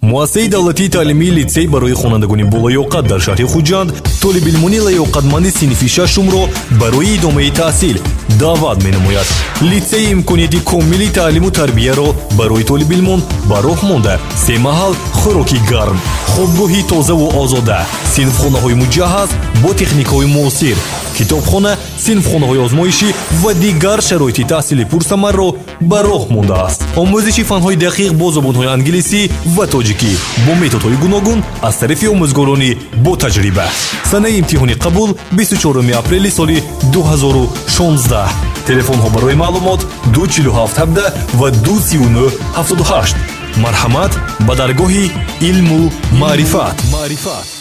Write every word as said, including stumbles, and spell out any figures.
муассисаи давлатии таълимии литсей барои хонандагони болоёқат дар шаҳри хуҷанд толибилмони лаёқатманди синфи шашумро барои идомаи таҳсил даъват менамояд. литсей имконияти комили таълиму тарбияро барои толибилмон ба роҳ монда, се маҳал хӯроки гарм, хобгоҳи тозаву озода, синфхонаҳои муҷаҳҳаз бо техникаҳои муосир, китобхона, синфхонаҳои озмоишӣ ва дигар шароити таҳсили пурсамарро ба роҳ мондааст. омӯзиши фанҳои дақиқ бо забонҳои англисӣ ва тоҷикӣ бо методҳои гуногун аз тарафи омӯзгорони бо таҷриба. санаи имтиҳони қабул бисту чорум апрели соли ду ҳазору шонздаҳ. телефонҳо барои маълумот ду чилу ҳафт ҳабдаҳ ва ду сию нӯ ҳафтоду ҳашт. марҳамат ба даргоҳи илму маърифат.